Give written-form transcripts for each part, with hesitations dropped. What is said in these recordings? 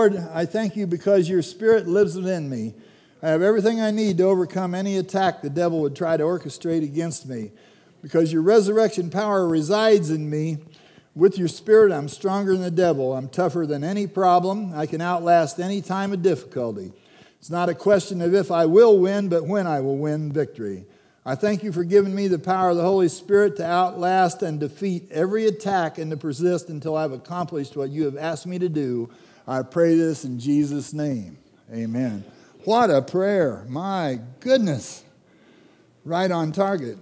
Lord, I thank you because your Spirit lives within me. I have everything I need to overcome any attack the devil would try to orchestrate against me. Because your resurrection power resides in me, with your Spirit I'm stronger than the devil. I'm tougher than any problem. I can outlast any time of difficulty. It's not a question of if I will win, but when I will win victory. I thank you for giving me the power of the Holy Spirit to outlast and defeat every attack and to persist until I've accomplished what you have asked me to do. I pray this in Jesus' name. Amen. What a prayer. My goodness. Right on target.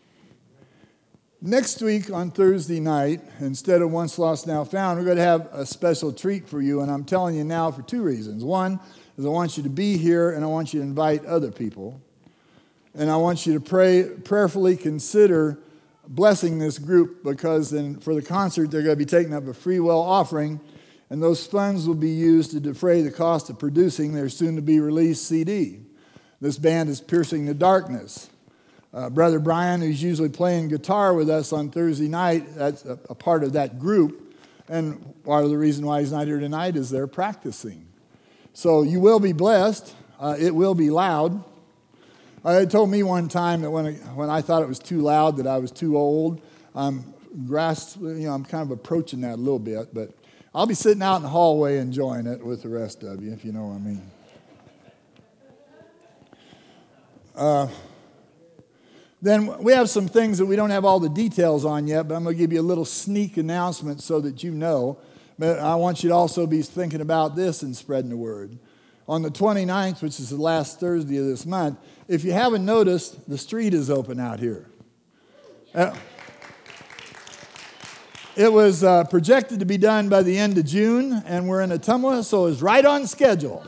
Next week on Thursday night, instead of Once Lost, Now Found, we're going to have a special treat for you. And I'm telling you now for two reasons. One is I want you to be here and I want you to invite other people. And I want you to prayerfully consider blessing this group because for the concert, they're going to be taking up a free will offering. And those funds will be used to defray the cost of producing their soon-to-be-released CD. This band is Piercing the Darkness. Brother Brian, who's usually playing guitar with us on Thursday night, that's a part of that group. And part of the reason why he's not here tonight is they're practicing. So you will be blessed. It will be loud. They told me one time that when I thought it was too loud, that I was too old. I'm kind of approaching that a little bit, but I'll be sitting out in the hallway enjoying it with the rest of you, if you know what I mean. Then we have some things that we don't have all the details on yet, but I'm going to give you a little sneak announcement so that you know. But I want you to also be thinking about this and spreading the word. On the 29th, which is the last Thursday of this month, if you haven't noticed, the street is open out here. It was projected to be done by the end of June, and we're in Ottumwa, so it's right on schedule.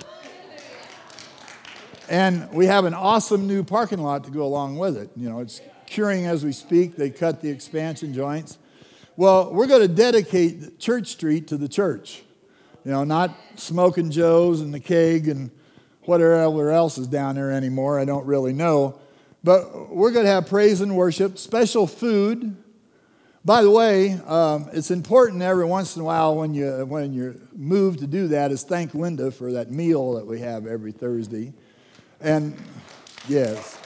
And we have an awesome new parking lot to go along with it. You know, it's curing as we speak. They cut the expansion joints. Well, we're going to dedicate Church Street to the church. You know, not Smoking Joe's and the Keg and whatever else is down there anymore. I don't really know. But we're going to have praise and worship, special food. By the way, it's important every once in a while when you move to do that is thank Linda for that meal that we have every Thursday. And yes.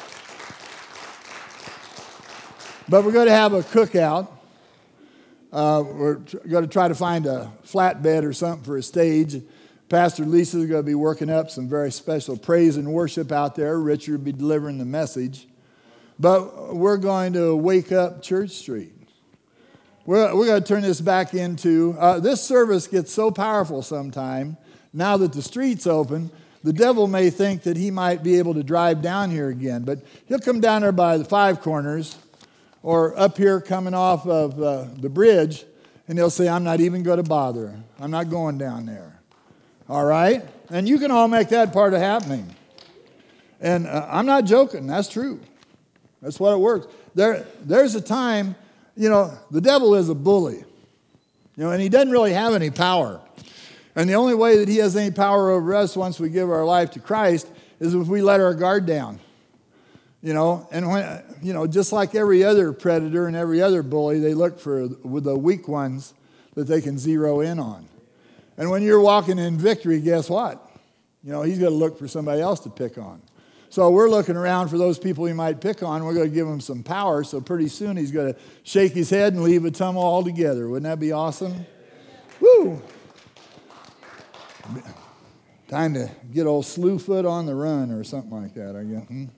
But we're going to have a cookout. We're going to try to find a flatbed or something for a stage. Pastor Lisa's going to be working up some very special praise and worship out there. Richard will be delivering the message. But we're going to wake up Church Street. We're going to turn this back into, this service gets so powerful sometime, now that the street's open, the devil may think that he might be able to drive down here again. But he'll come down there by the Five Corners or up here coming off of the bridge, and he'll say, I'm not even going to bother. I'm not going down there. All right? And you can all make that part of happening. And I'm not joking. That's true. That's what it works. There's a time... You know, the devil is a bully, you know, and he doesn't really have any power. And the only way that he has any power over us once we give our life to Christ is if we let our guard down, you know. And when, you know, just like every other predator and every other bully, they look for the weak ones that they can zero in on. And when you're walking in victory, guess what? You know, he's going to look for somebody else to pick on. So we're looking around for those people he might pick on. We're going to give him some power, so pretty soon he's going to shake his head and leave Ottumwa altogether. Wouldn't that be awesome? Woo! Time to get old Slewfoot on the run or something like that, I guess.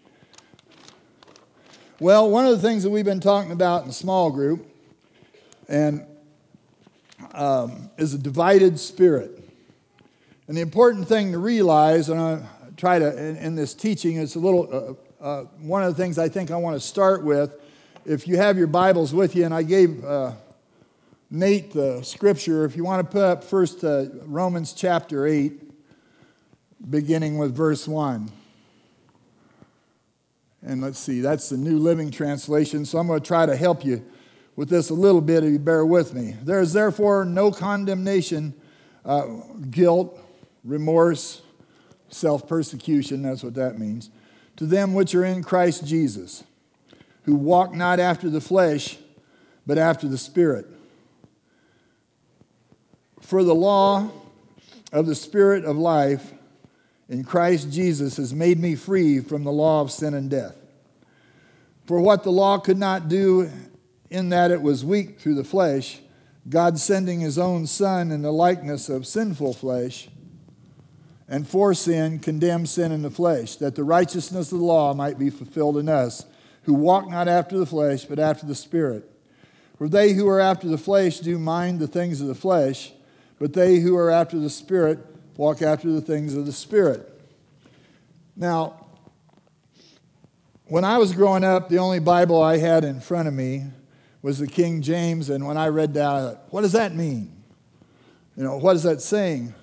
Well, one of the things that we've been talking about in the small group and is a divided spirit. And the important thing to realize, and I try to, in this teaching, it's a little, one of the things I think I want to start with, if you have your Bibles with you, and I gave Nate the scripture, if you want to put up first Romans chapter 8, beginning with verse 1. And let's see, that's the New Living Translation, so I'm going to try to help you with this a little bit if you bear with me. There is therefore no condemnation, guilt, remorse, self-persecution, that's what that means, to them which are in Christ Jesus, who walk not after the flesh, but after the Spirit. For the law of the Spirit of life in Christ Jesus has made me free from the law of sin and death. For what the law could not do in that it was weak through the flesh, God sending his own Son in the likeness of sinful flesh, and for sin condemned sin in the flesh, that the righteousness of the law might be fulfilled in us, who walk not after the flesh, but after the Spirit. For they who are after the flesh do mind the things of the flesh, but they who are after the Spirit walk after the things of the Spirit. Now, when I was growing up, the only Bible I had in front of me was the King James, and when I read that, I thought, what does that mean? What is that saying?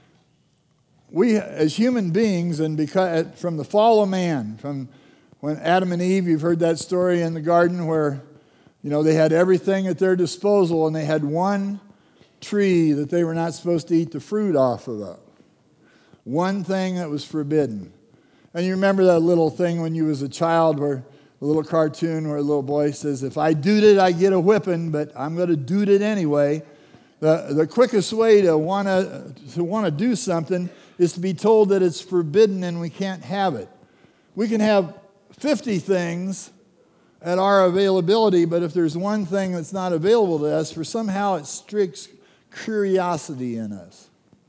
We, as human beings, and because from the fall of man, from when Adam and Eve, you've heard that story in the garden where, they had everything at their disposal, and they had one tree that they were not supposed to eat the fruit off of. One thing that was forbidden. And you remember that little thing when you was a child, where a little cartoon where a little boy says, if I doed it, I get a whipping, but I'm going to doed it anyway. The quickest way to want to do something is to be told that it's forbidden and we can't have it. We can have 50 things at our availability, but if there's one thing that's not available to us, for somehow it strikes curiosity in us.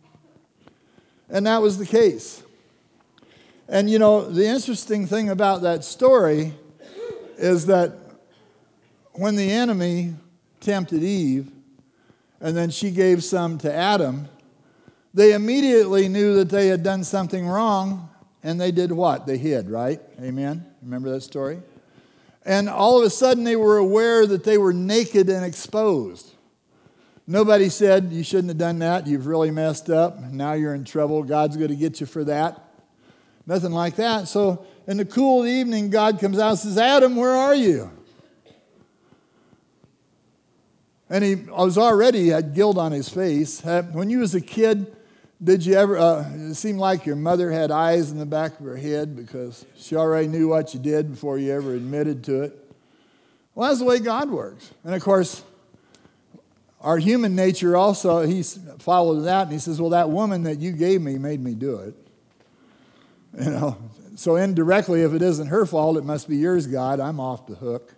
And that was the case. And the interesting thing about that story is that when the enemy tempted Eve, and then she gave some to Adam, they immediately knew that they had done something wrong, and they did what? They hid, right? Amen? Remember that story? And all of a sudden they were aware that they were naked and exposed. Nobody said, you shouldn't have done that, you've really messed up, now you're in trouble, God's going to get you for that. Nothing like that. So in the cool of the evening, God comes out and says, Adam, where are you? And he had guilt on his face. When you was a kid, did you ever, it seemed like your mother had eyes in the back of her head because she already knew what you did before you ever admitted to it? Well, that's the way God works. And of course, our human nature also, he followed that and he says, well, that woman that you gave me made me do it. So indirectly, if it isn't her fault, it must be yours, God. I'm off the hook.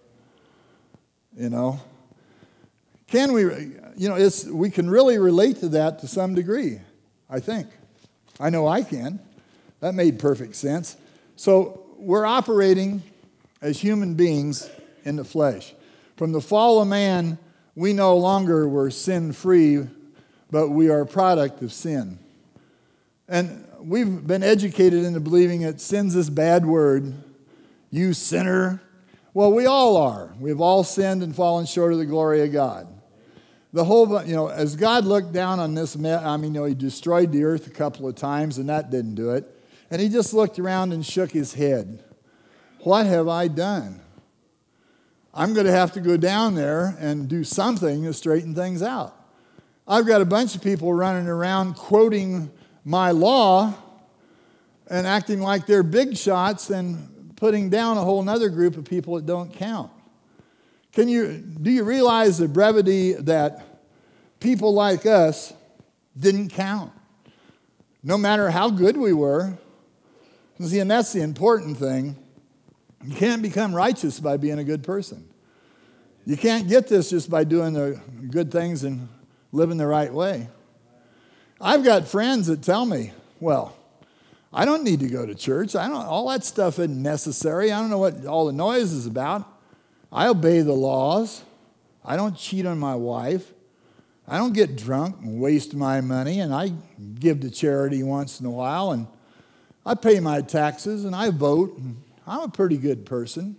Can we, we can really relate to that to some degree, I think. I know I can. That made perfect sense. So we're operating as human beings in the flesh. From the fall of man, we no longer were sin-free, but we are a product of sin. And we've been educated into believing that sin's this bad word. You sinner. Well, we all are. We've all sinned and fallen short of the glory of God. The whole, as God looked down on this, he destroyed the earth a couple of times, and that didn't do it. And he just looked around and shook his head. What have I done? I'm going to have to go down there and do something to straighten things out. I've got a bunch of people running around quoting my law and acting like they're big shots and putting down a whole other group of people that don't count. Do you realize the brevity that people like us didn't count? No matter how good we were. See, and that's the important thing. You can't become righteous by being a good person. You can't get this just by doing the good things and living the right way. I've got friends that tell me, well, I don't need to go to church. All that stuff isn't necessary. I don't know what all the noise is about. I obey the laws. I don't cheat on my wife. I don't get drunk and waste my money, and I give to charity once in a while, and I pay my taxes, and I vote, and I'm a pretty good person.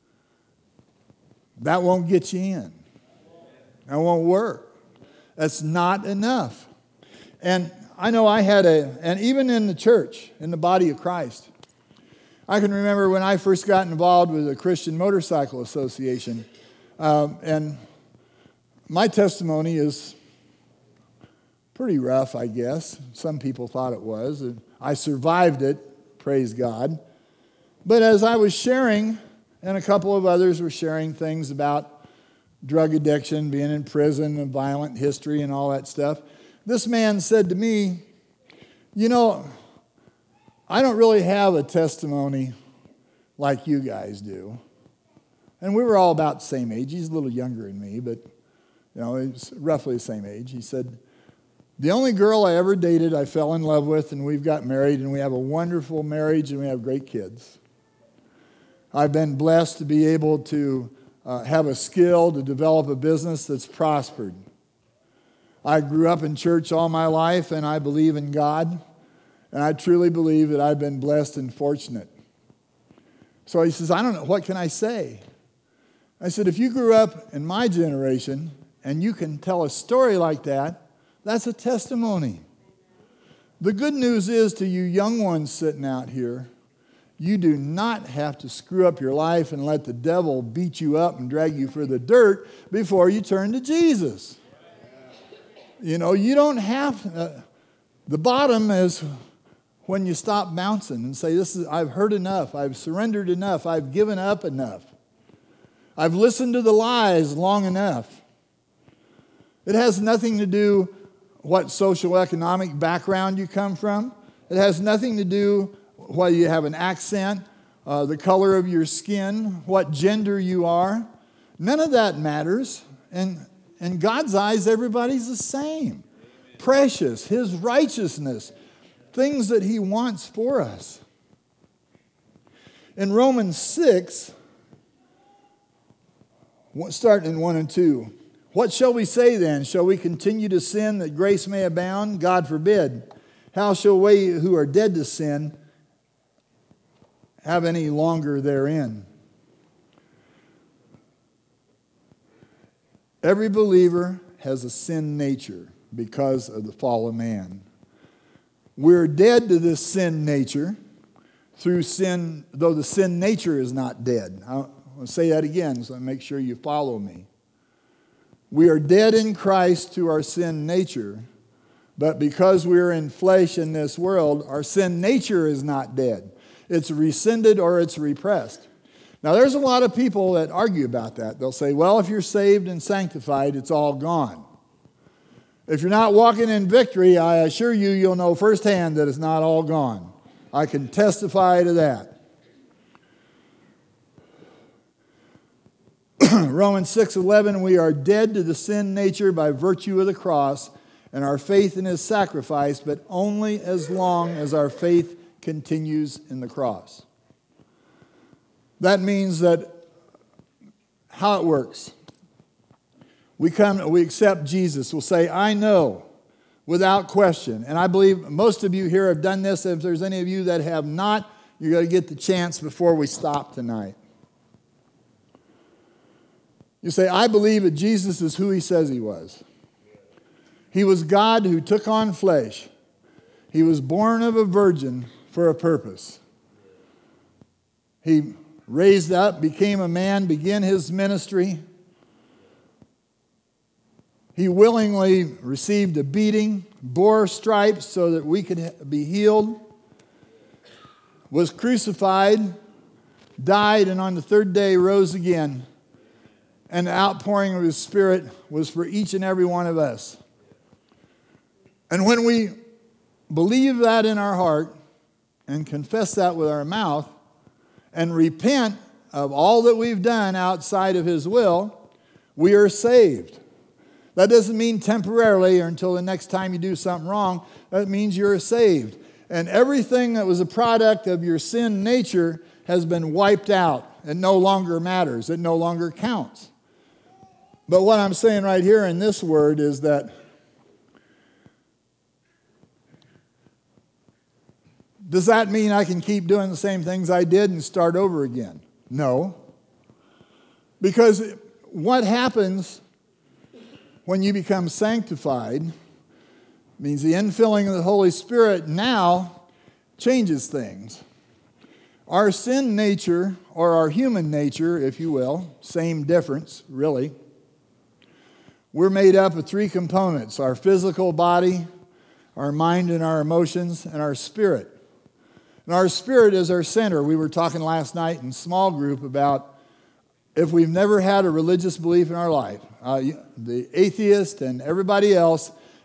That won't get you in. That won't work. That's not enough. And I know and even in the church, in the body of Christ, I can remember when I first got involved with the Christian Motorcycle Association, and my testimony is pretty rough, I guess. Some people thought it was. And I survived it, praise God. But as I was sharing, and a couple of others were sharing things about drug addiction, being in prison, and violent history, and all that stuff, this man said to me, You know, I don't really have a testimony like you guys do. And we were all about the same age. He's a little younger than me, but, he's roughly the same age. He said, the only girl I ever dated, I fell in love with, and we've got married, and we have a wonderful marriage, and we have great kids. I've been blessed to be able to have a skill to develop a business that's prospered. I grew up in church all my life, and I believe in God, and I truly believe that I've been blessed and fortunate. So he says, I don't know, what can I say? I said, if you grew up in my generation, and you can tell a story like that, that's a testimony. The good news is to you young ones sitting out here, you do not have to screw up your life and let the devil beat you up and drag you through the dirt before you turn to Jesus. You don't have, the bottom is when you stop bouncing and say, I've heard enough, I've surrendered enough, I've given up enough. I've listened to the lies long enough. It has nothing to do what socioeconomic background you come from. It has nothing to do whether you have an accent, the color of your skin, what gender you are. None of that matters. And in God's eyes, everybody's the same. Precious, His righteousness, things that He wants for us. In Romans 6, starting in 1 and 2, what shall we say then? Shall we continue to sin that grace may abound? God forbid. How shall we who are dead to sin have any longer therein? Every believer has a sin nature because of the fall of man. We're dead to this sin nature through sin, though the sin nature is not dead. I'll say that again so I make sure you follow me. We are dead in Christ to our sin nature, but because we're in flesh in this world, our sin nature is not dead. It's rescinded or it's repressed. Now, there's a lot of people that argue about that. They'll say, well, if you're saved and sanctified, it's all gone. If you're not walking in victory, I assure you, you'll know firsthand that it's not all gone. I can testify to that. Romans 6:11, we are dead to the sin nature by virtue of the cross and our faith in His sacrifice, but only as long as our faith continues in the cross. That means that how it works. We accept Jesus. We'll say, I know, without question. And I believe most of you here have done this. If there's any of you that have not, you're going to get the chance before we stop tonight. You say, I believe that Jesus is who He says He was. He was God who took on flesh. He was born of a virgin for a purpose. He raised up, became a man, began His ministry. He willingly received a beating, bore stripes so that we could be healed, was crucified, died, and on the third day rose again. And the outpouring of His Spirit was for each and every one of us. And when we believe that in our heart and confess that with our mouth and repent of all that we've done outside of His will, we are saved. That doesn't mean temporarily or until the next time you do something wrong. That means you're saved. And everything that was a product of your sin nature has been wiped out. It no longer matters. It no longer counts. But what I'm saying right here in this word is that does that mean I can keep doing the same things I did and start over again? No. Because what happens when you become sanctified means the infilling of the Holy Spirit now changes things. Our sin nature, or our human nature, if you will, same difference, really. We're made up of three components: our physical body, our mind and our emotions, and our spirit. And our spirit is our center. We were talking last night in small group about if we've never had a religious belief in our life. The atheist and everybody else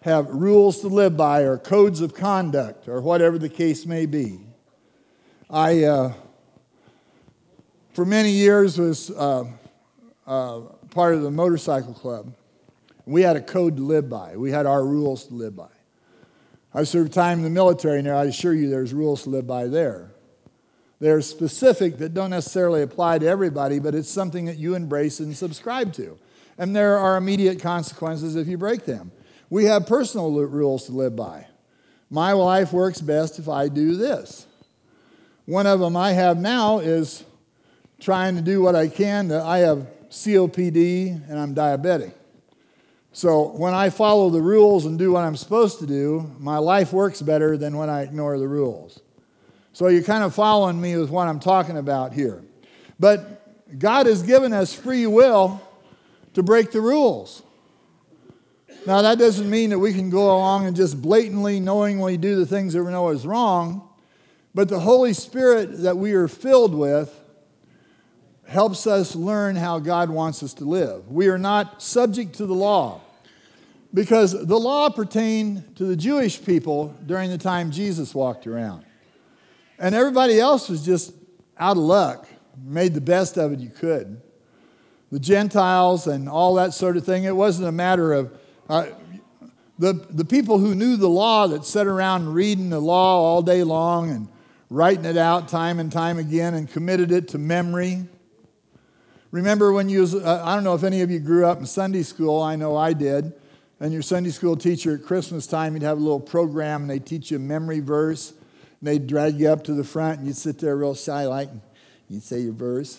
have rules to live by or codes of conduct or whatever the case may be. I, for many years, was part of the motorcycle club. We had a code to live by. We had our rules to live by. I served time in the military, and I assure you there's rules to live by there. They're specific that don't necessarily apply to everybody, but it's something that you embrace and subscribe to. And there are immediate consequences if you break them. We have personal rules to live by. My life works best if I do this. One of them I have now is trying to do what I can. I have COPD and I'm diabetic. So when I follow the rules and do what I'm supposed to do, my life works better than when I ignore the rules. So you're kind of following me with what I'm talking about here. But God has given us free will to break the rules. Now that doesn't mean that we can go along and just blatantly, knowingly do the things that we know is wrong. But the Holy Spirit that we are filled with helps us learn how God wants us to live. We are not subject to the law because the law pertained to the Jewish people during the time Jesus walked around. And everybody else was just out of luck, made the best of it you could. The Gentiles and all that sort of thing, it wasn't a matter of the people who knew the law that sat around reading the law all day long and writing it out time and time again and committed it to memory. Remember when you, I don't know if any of you grew up in Sunday school, I know I did, and your Sunday school teacher at Christmas time, you'd have a little program and they'd teach you a memory verse, and they'd drag you up to the front and you'd sit there real shy like, you'd say your verse.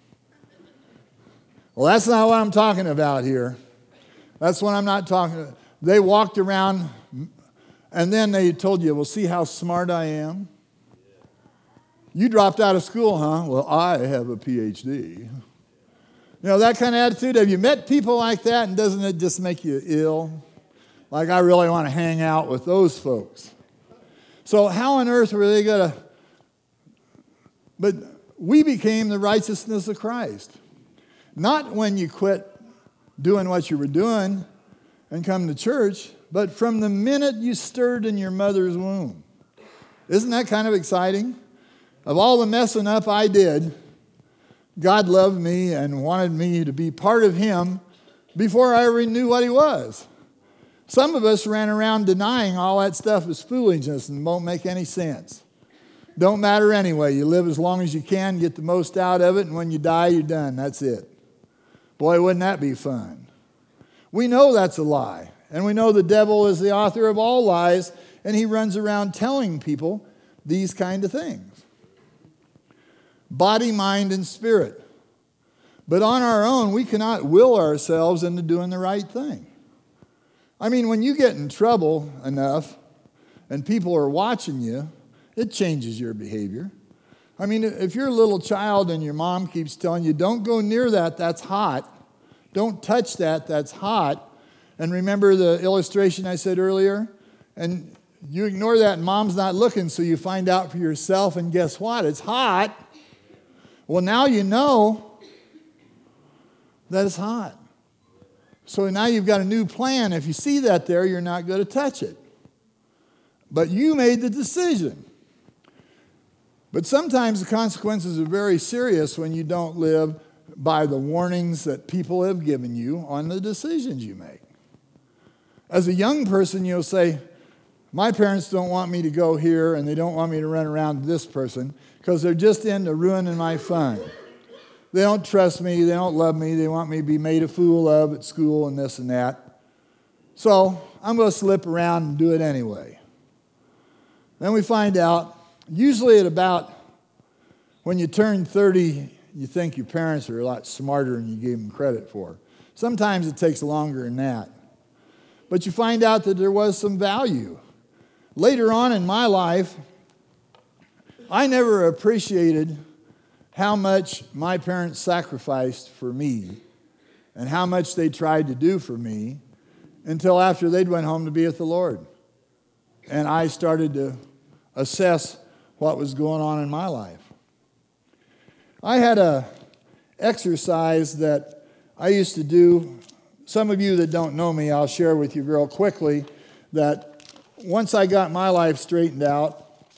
Well, that's not what I'm talking about here. That's what I'm not talking about. They walked around and then they told you, well, see how smart I am? You dropped out of school, huh? Well, I have a PhD. You know, that kind of attitude. Have you met people like that, and doesn't it just make you ill? Like, I really want to hang out with those folks. So how on earth were they going to... But we became the righteousness of Christ. Not when you quit doing what you were doing and come to church, but from the minute you stirred in your mother's womb. Isn't that kind of exciting? Of all the messing up I did, God loved me and wanted me to be part of Him before I ever knew what He was. Some of us ran around denying all that stuff is foolishness and won't make any sense. Don't matter anyway. You live as long as you can, get the most out of it, and when you die, you're done. That's it. Boy, wouldn't that be fun? We know that's a lie. And we know the devil is the author of all lies, and he runs around telling people these kind of things. Body, mind, and spirit. But on our own, we cannot will ourselves into doing the right thing. I mean, when you get in trouble enough and people are watching you, it changes your behavior. I mean, if you're a little child and your mom keeps telling you, don't go near that, that's hot. Don't touch that, that's hot. And remember the illustration I said earlier? And you ignore that and mom's not looking, so you find out for yourself, and guess what? It's hot. Well, now you know that it's hot. So now you've got a new plan. If you see that there, you're not going to touch it. But you made the decision. But sometimes the consequences are very serious when you don't live by the warnings that people have given you on the decisions you make. As a young person, you'll say, my parents don't want me to go here and they don't want me to run around to this person because they're just into ruining my fun. They don't trust me. They don't love me. They want me to be made a fool of at school and this and that. So I'm going to slip around and do it anyway. Then we find out, usually at about when you turn 30, you think your parents are a lot smarter than you gave them credit for. Sometimes it takes longer than that. But you find out that there was some value. Later on in my life, I never appreciated how much my parents sacrificed for me and how much they tried to do for me until after they'd went home to be with the Lord. And I started to assess what was going on in my life. I had an exercise that I used to do. Some of you that don't know me, I'll share with you real quickly. that once I got my life straightened out,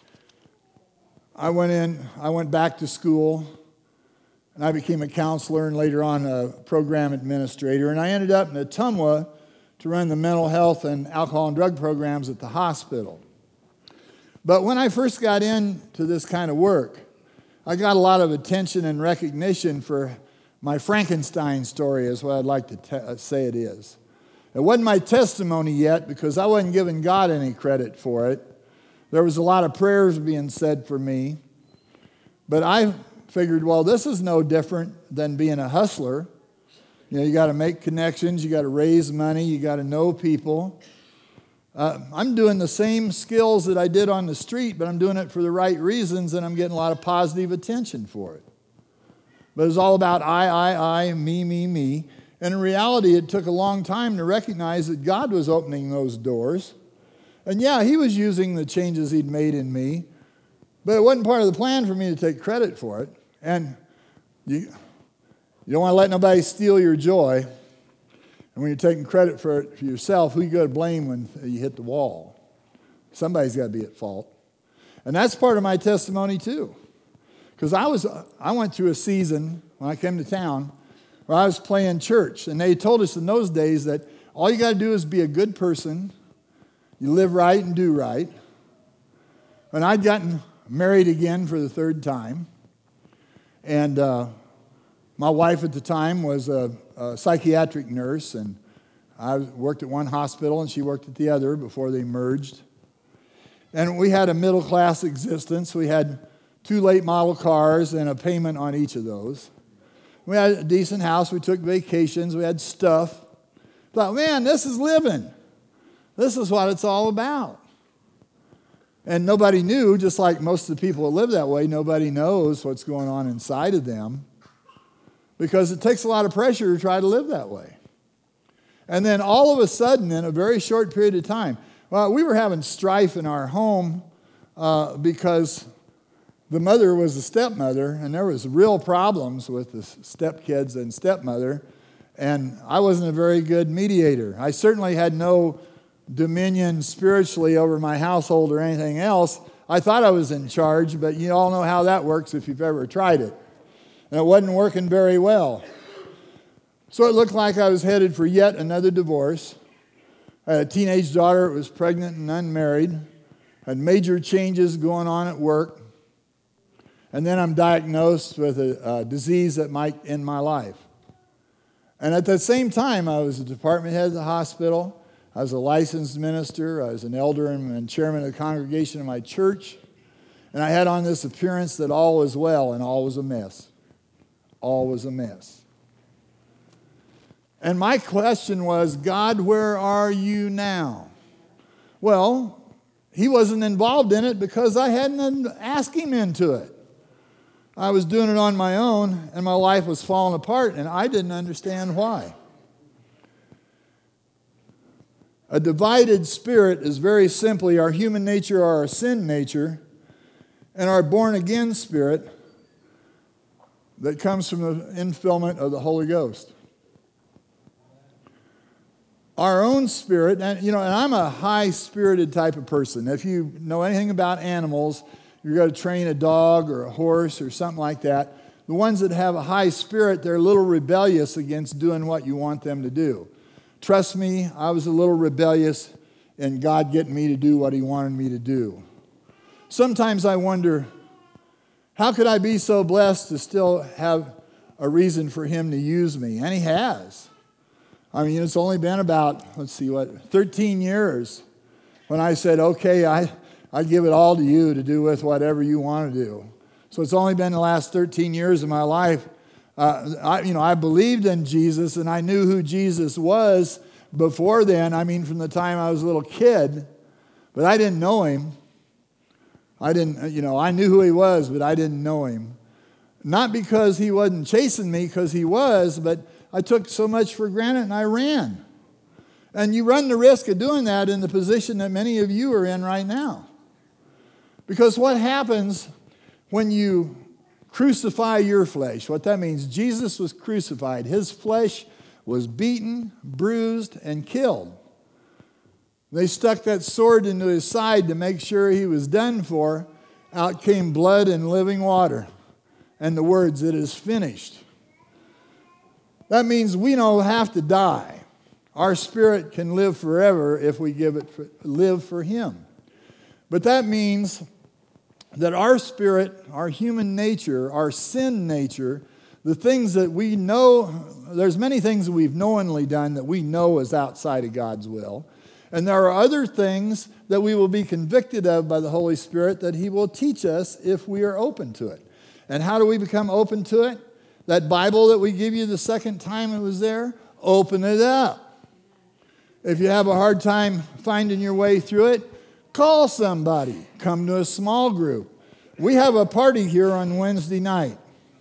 I went back to school, and I became a counselor and later on a program administrator. And I ended up in Ottumwa to run the mental health and alcohol and drug programs at the hospital. But when I first got into this kind of work, I got a lot of attention and recognition for my Frankenstein story, is what I'd like to say it is. It wasn't my testimony yet because I wasn't giving God any credit for it. There was a lot of prayers being said for me. But I figured, well, this is no different than being a hustler. You know, you got to make connections, you got to raise money, you got to know people. I'm doing the same skills that I did on the street, but I'm doing it for the right reasons, and I'm getting a lot of positive attention for it. But it's all about I, me. And in reality, it took a long time to recognize that God was opening those doors. And yeah, he was using the changes he'd made in me, but it wasn't part of the plan for me to take credit for it. And you don't want to let nobody steal your joy. And when you're taking credit for it for yourself, who you got to blame when you hit the wall? Somebody's got to be at fault. And that's part of my testimony too. Because I went through a season when I came to town where I was playing church. And they told us in those days that all you got to do is be a good person. You live right and do right. And I'd gotten married again for the third time. And my wife at the time was a psychiatric nurse, and I worked at one hospital and she worked at the other before they merged. And we had a middle-class existence. We had 2 late model cars and a payment on each of those. We had a decent house. We took vacations. We had stuff. Thought, man, this is living. This is what it's all about. And nobody knew, just like most of the people that live that way, nobody knows what's going on inside of them. Because it takes a lot of pressure to try to live that way. And then all of a sudden, in a very short period of time, well, we were having strife in our home because the mother was a stepmother, and there was real problems with the stepkids and stepmother, and I wasn't a very good mediator. I certainly had no dominion spiritually over my household or anything else. I thought I was in charge, but you all know how that works if you've ever tried it. And it wasn't working very well. So it looked like I was headed for yet another divorce. I had a teenage daughter that was pregnant and unmarried. Had major changes going on at work. And then I'm diagnosed with a disease that might end my life. And at the same time, I was a department head of the hospital. I was a licensed minister. I was an elder and chairman of the congregation of my church. And I had on this appearance that all was well, and all was a mess. All was a mess. And my question was, God, where are you now? Well, he wasn't involved in it because I hadn't asked him into it. I was doing it on my own, and my life was falling apart, and I didn't understand why. A divided spirit is very simply our human nature or our sin nature, and our born-again spirit that comes from the infillment of the Holy Ghost. Our own spirit, and I'm a high-spirited type of person. If you know anything about animals, you're going to train a dog or a horse or something like that. The ones that have a high spirit, they're a little rebellious against doing what you want them to do. Trust me, I was a little rebellious in God getting me to do what he wanted me to do. Sometimes I wonder, how could I be so blessed to still have a reason for him to use me? And he has. I mean, it's only been about, 13 years when I said, okay, I give it all to you to do with whatever you want to do. So it's only been the last 13 years of my life. I believed in Jesus, and I knew who Jesus was before then. I mean, from the time I was a little kid, but I didn't know him. I knew who he was, but I didn't know him. Not because he wasn't chasing me, because he was, but I took so much for granted and I ran. And you run the risk of doing that in the position that many of you are in right now. Because what happens when you crucify your flesh? What that means, Jesus was crucified. His flesh was beaten, bruised, and killed. They stuck that sword into his side to make sure he was done for. Out came blood and living water. And the words, "It is finished." That means we don't have to die. Our spirit can live forever if we live for him. But that means that our spirit, our human nature, our sin nature, the things that we know, there's many things that we've knowingly done that we know is outside of God's will. And there are other things that we will be convicted of by the Holy Spirit that he will teach us if we are open to it. And how do we become open to it? That Bible that we give you the second time it was there, open it up. If you have a hard time finding your way through it, call somebody. Come to a small group. We have a party here on Wednesday night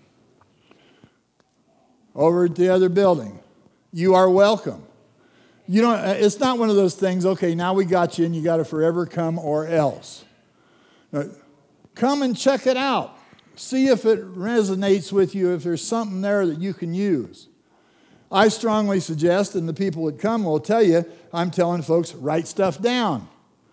over at the other building. You are welcome. You don't. It's not one of those things, okay, now we got you and you got to forever come or else. Come and check it out. See if it resonates with you, if there's something there that you can use. I strongly suggest, and the people that come will tell you, I'm telling folks, write stuff down.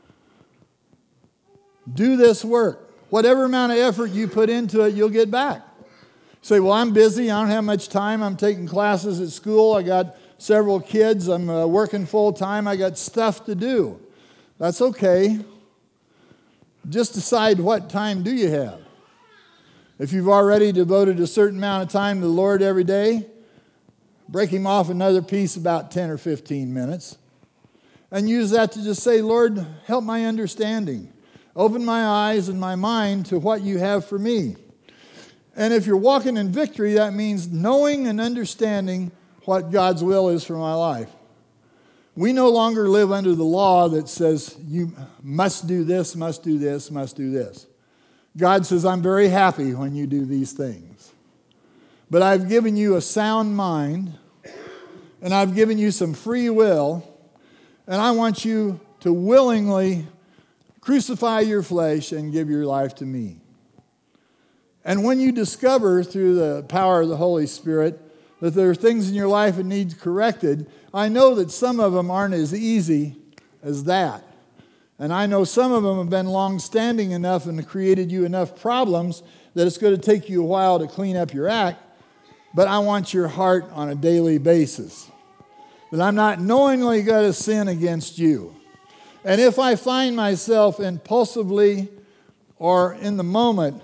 Do this work. Whatever amount of effort you put into it, you'll get back. Say, well, I'm busy. I don't have much time. I'm taking classes at school. I got several kids. I'm working full time. I got stuff to do. That's okay. Just decide what time do you have. If you've already devoted a certain amount of time to the Lord every day, break him off another piece about 10 or 15 minutes and use that to just say, Lord, help my understanding. Open my eyes and my mind to what you have for me. And if you're walking in victory, that means knowing and understanding what God's will is for my life. We no longer live under the law that says you must do this, must do this, must do this. God says, I'm very happy when you do these things. But I've given you a sound mind, and I've given you some free will, and I want you to willingly crucify your flesh and give your life to me. And when you discover through the power of the Holy Spirit that there are things in your life that need corrected, I know that some of them aren't as easy as that. And I know some of them have been long-standing enough and created you enough problems that it's going to take you a while to clean up your act. But I want your heart on a daily basis. That I'm not knowingly going to sin against you. And if I find myself impulsively or in the moment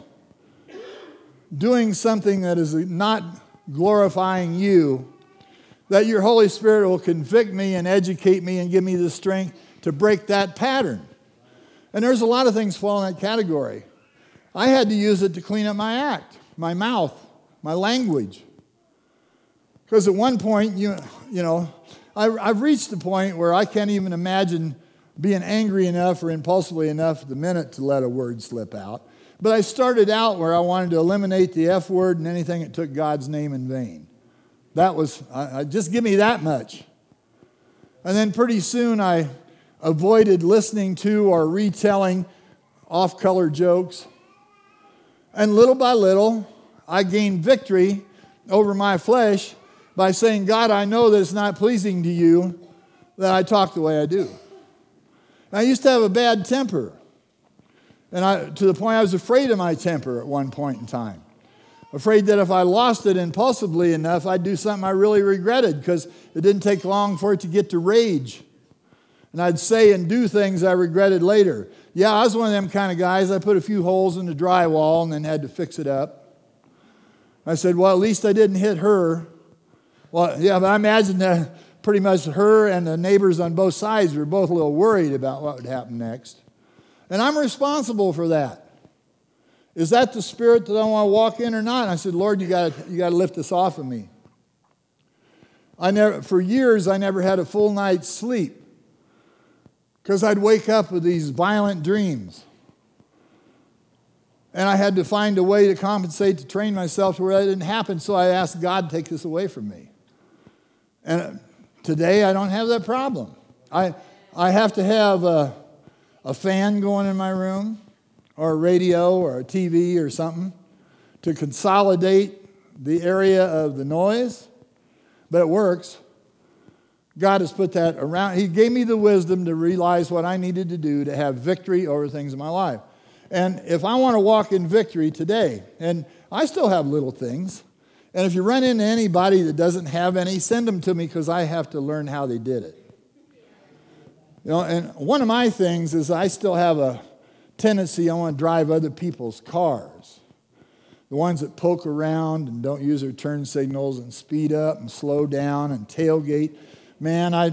doing something that is not glorifying you, that your Holy Spirit will convict me and educate me and give me the strength to break that pattern. And there's a lot of things fall in that category. I had to use it to clean up my act, my mouth, my language. Because at one point, you know, I've reached the point where I can't even imagine being angry enough or impulsively enough at the minute to let a word slip out. But I started out where I wanted to eliminate the F word and anything that took God's name in vain. That was, just give me that much. And then pretty soon I avoided listening to or retelling off-color jokes. And little by little, I gained victory over my flesh by saying, God, I know that it's not pleasing to you that I talk the way I do. And I used to have a bad temper. And to the point I was afraid of my temper at one point in time. Afraid that if I lost it impulsively enough, I'd do something I really regretted because it didn't take long for it to get to rage. And I'd say and do things I regretted later. Yeah, I was one of them kind of guys. I put a few holes in the drywall and then had to fix it up. I said, well, at least I didn't hit her. Well, yeah, but I imagine that pretty much her and the neighbors on both sides were both a little worried about what would happen next. And I'm responsible for that. Is that the spirit that I want to walk in or not? And I said, Lord, you got to lift this off of me. For years, I never had a full night's sleep because I'd wake up with these violent dreams. And I had to find a way to compensate, to train myself to where that didn't happen. So I asked God to take this away from me. And today, I don't have that problem. I have to have a fan going in my room, or a radio, or a TV, or something, to consolidate the area of the noise, but it works. God has put that around. He gave me the wisdom to realize what I needed to do to have victory over things in my life. And if I want to walk in victory today, and I still have little things, and if you run into anybody that doesn't have any, send them to me because I have to learn how they did it. You know, and one of my things is I still have a tendency, I want to drive other people's cars. The ones that poke around and don't use their turn signals and speed up and slow down and tailgate. Man, I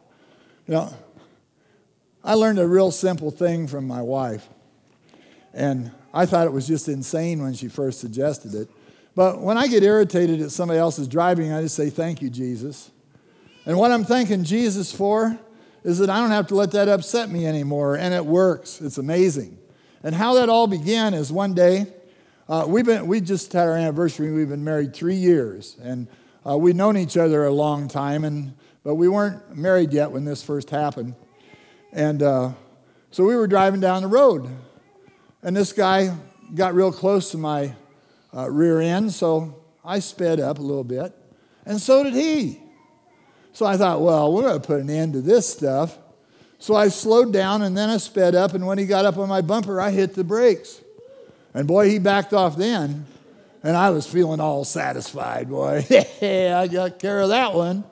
learned a real simple thing from my wife. And I thought it was just insane when she first suggested it. But when I get irritated at somebody else's driving, I just say, thank you, Jesus. And what I'm thanking Jesus for is that I don't have to let that upset me anymore. And it works. It's amazing. And how that all began is one day, we just had our anniversary. We've been married 3 years. And we'd known each other a long time, but we weren't married yet when this first happened. And so we were driving down the road. And this guy got real close to my rear end, so I sped up a little bit. And so did he. So I thought, well, we're going to put an end to this stuff. So I slowed down, and then I sped up, and when he got up on my bumper, I hit the brakes. And boy, he backed off then, and I was feeling all satisfied, boy. I got care of that one.